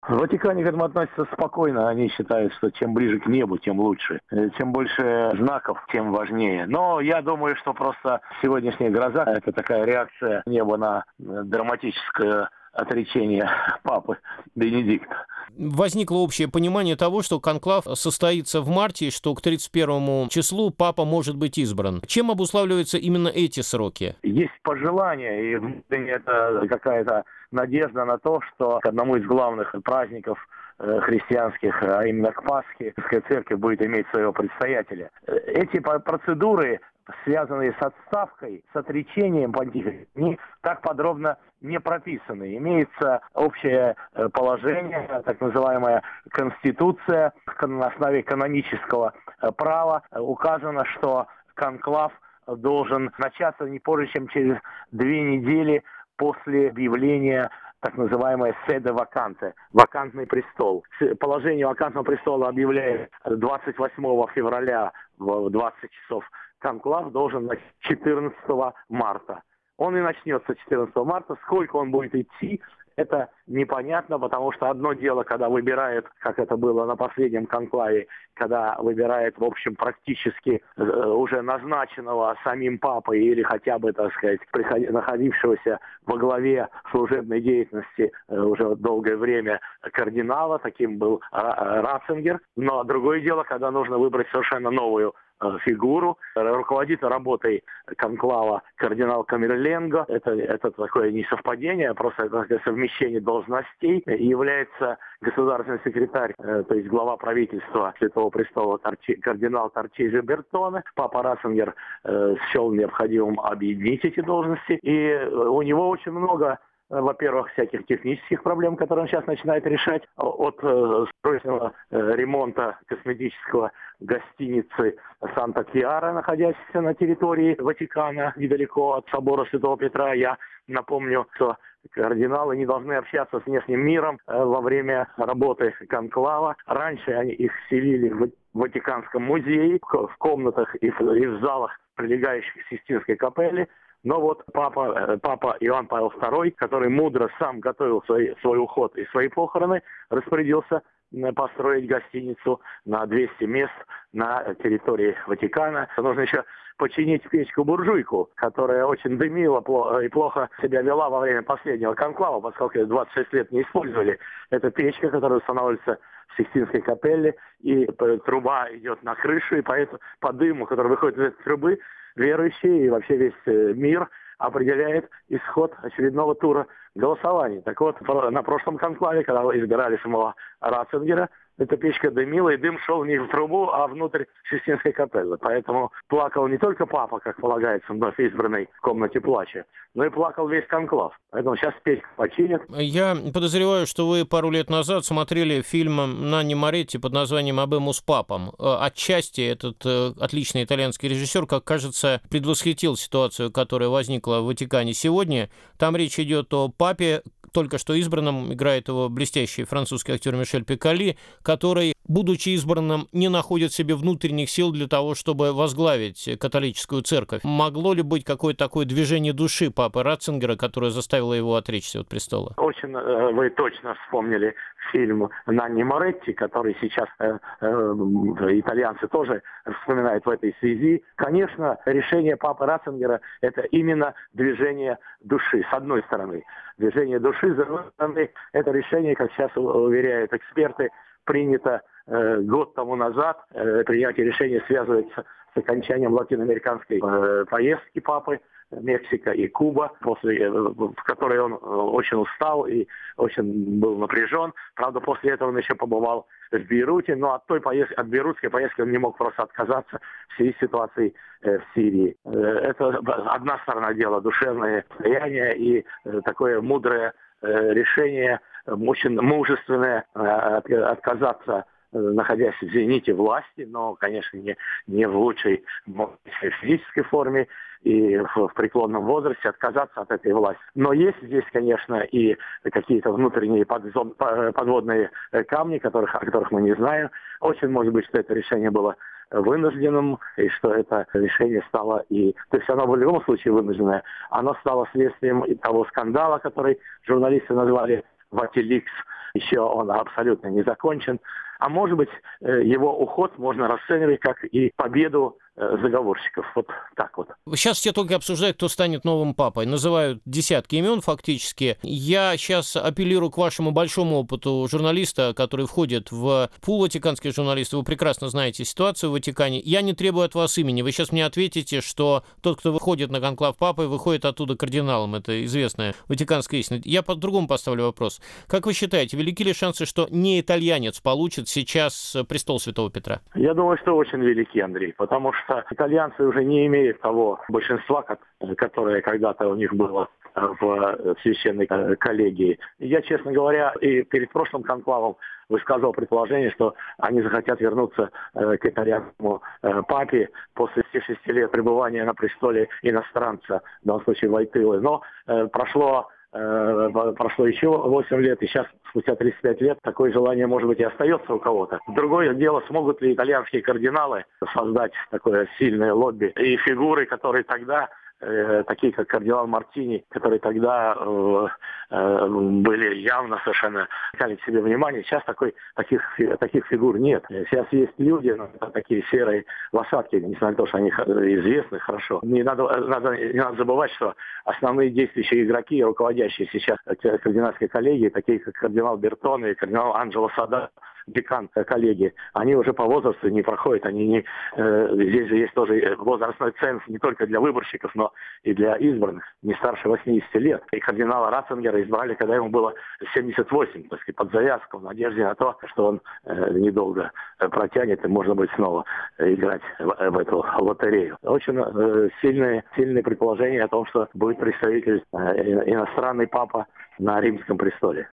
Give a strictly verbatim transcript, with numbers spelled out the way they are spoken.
В Ватикане к этому относятся спокойно. Они считают, что чем ближе к небу, тем лучше. Э, Чем больше знаков, тем важнее. Но я думаю, что просто сегодняшняя гроза– это такая реакция неба на э, драматическое отречение папы Бенедикта. Возникло общее понимание того, что конклав состоится в марте, и что к тридцать первому числу папа может быть избран. Чем обуславливаются именно эти сроки? Есть пожелание, и внутренне это какая-то надежда на то, что к одному из главных праздников э, христианских, а именно к Пасхе, церковь будет иметь своего предстоятеля. Э, Эти по- процедуры, связанные с отставкой, с отречением понтифика, они так подробно не прописаны. Имеется общее э, положение, так называемая Конституция, кон- на основе канонического э, права э, указано, что конклав должен начаться не позже, чем через две недели после объявления так называемой седе ваканте, вакантный престол. С- Положение вакантного престола объявляет двадцать восьмого февраля в двадцать часов. Конклав должен начать четырнадцатого марта. Он и начнется четырнадцатого марта. Сколько он будет идти, это непонятно, потому что одно дело, когда выбирают, как это было на последнем конклаве, когда выбирают, в общем, практически э, уже назначенного самим папой или хотя бы, так сказать, приходи- находившегося во главе служебной деятельности э, уже долгое время кардинала, таким был Ра- Ратцингер. Но другое дело, когда нужно выбрать совершенно новую э, фигуру. Руководит работой конклава кардинал Камерленго. Это, это такое не совпадение, а просто это такое совмещение должностей. И является государственный секретарь, э, то есть глава правительства Святого Престола Торчи, кардинал Торчиджи Бертоне. Папа Ратцингер э, счел необходимым объединить эти должности. И э, у него очень много, во-первых, всяких технических проблем, которые он сейчас начинает решать, от э, строительного э, ремонта косметического гостиницы Санта-Кьяра, находящейся на территории Ватикана, недалеко от собора Святого Петра. Я напомню, что кардиналы не должны общаться с внешним миром э, во время работы конклава. Раньше они их селили в Ватиканском музее, в комнатах и в, и в залах, прилегающих к Сикстинской капелле. Но вот папа, папа Иоанн Павел второй, который мудро сам готовил свой, свой уход и свои похороны, распорядился построить гостиницу на двести мест на территории Ватикана. Нужно еще починить печку-буржуйку, которая очень дымила и плохо себя вела во время последнего конклава, поскольку ее двадцать шесть лет не использовали. Это печка, которая устанавливается в Сикстинской капелле, и труба идет на крышу, и поэтому по дыму, который выходит из этой трубы, верующие и вообще весь мир определяет исход очередного тура голосований. Так вот, на прошлом конклаве, когда избирали самого Ратцингера, эта печка дымила, и дым шел не в трубу, а внутрь Сикстинской капеллы. Поэтому плакал не только папа, как полагается, вновь избранный в комнате плача, но и плакал весь конклав. Поэтому сейчас печку починят. Я подозреваю, что вы пару лет назад смотрели фильм Нанни Моретти под названием «Абемус папам». Отчасти этот отличный итальянский режиссер, как кажется, предвосхитил ситуацию, которая возникла в Ватикане сегодня. Там речь идет о папе, только что избранном, играет его блестящий французский актер Мишель Пикколи, который, будучи избранным, не находит в себе внутренних сил для того, чтобы возглавить католическую церковь. Могло ли быть какое-то такое движение души папы Ратцингера, которое заставило его отречься от престола? Очень э, вы точно вспомнили фильм Нанни Моретти, который сейчас э, э, итальянцы тоже вспоминают в этой связи. Конечно, решение папы Ратцингера – это именно движение души, с одной стороны. Движение души, с другой стороны, это решение, как сейчас уверяют эксперты, принято э, год тому назад. Э, принятие решения связывается с окончанием латиноамериканской э, поездки папы, Мексика и Куба, после, в которой он очень устал и очень был напряжен. Правда, после этого он еще побывал в Бейруте, но от той поездки, от бейрутской поездки он не мог просто отказаться в связи с ситуацией э, в Сирии. Э, это одна сторона дела, душевное состояние и э, такое мудрое э, решение, э, очень мужественное, э, от, отказаться, э, находясь в зените власти, но, конечно, не, не в лучшей физической форме, и в, в преклонном возрасте отказаться от этой власти. Но есть здесь, конечно, и какие-то внутренние подзон, подводные камни, которых, о которых мы не знаем. Очень может быть, что это решение было вынужденным, и что это решение стало и... То есть оно в любом случае вынужденное. Оно стало следствием того скандала, который журналисты назвали «Ватиликс», еще он абсолютно не закончен. А может быть, его уход можно расценивать как и победу заговорщиков. Вот так вот. Сейчас все только обсуждают, кто станет новым папой. Называют десятки имен фактически. Я сейчас апеллирую к вашему большому опыту журналиста, который входит в пул ватиканских журналистов. Вы прекрасно знаете ситуацию в Ватикане. Я не требую от вас имени. Вы сейчас мне ответите, что тот, кто выходит на конклав папы, выходит оттуда кардиналом. Это известная ватиканская истина. Я по-другому поставлю вопрос. Как вы считаете, велики ли шансы, что не итальянец получит сейчас престол Святого Петра? Я думаю, что очень велики, Андрей, потому что итальянцы уже не имеют того большинства, которое когда-то у них было в священной коллегии. Я, честно говоря, и перед прошлым конклавом высказывал предположение, что они захотят вернуться к итальянскому папе после шести лет пребывания на престоле иностранца, в данном случае Войтылы. Но прошло Прошло еще восемь лет, и сейчас, спустя тридцать пять лет, такое желание, может быть, и остается у кого-то. Другое дело, смогут ли итальянские кардиналы создать такое сильное лобби и фигуры, которые тогда, э, такие как кардинал Мартини, которые тогда э, э, были явно совершенно, искали к себе внимание. Сейчас такой, таких, таких фигур нет. Сейчас есть люди, но такие серые лошадки, несмотря на то, что они известны хорошо. Не надо, надо, не надо забывать, что основные действующие игроки, руководящие сейчас кардинальской коллегии, такие как кардинал Бертоне и кардинал Анджело Сада, декан коллеги, они уже по возрасту не проходят, они не, э, здесь же есть тоже возрастной ценз не только для выборщиков, но и для избранных, не старше восьмидесяти лет. И кардинала Ратцингера избрали, когда ему было семьдесят восемь, так сказать, под завязку, в надежде на то, что он э, недолго протянет, и можно будет снова играть в, в эту лотерею. Очень э, сильные, сильные предположения о том, что будет представитель э, иностранный папа на римском престоле.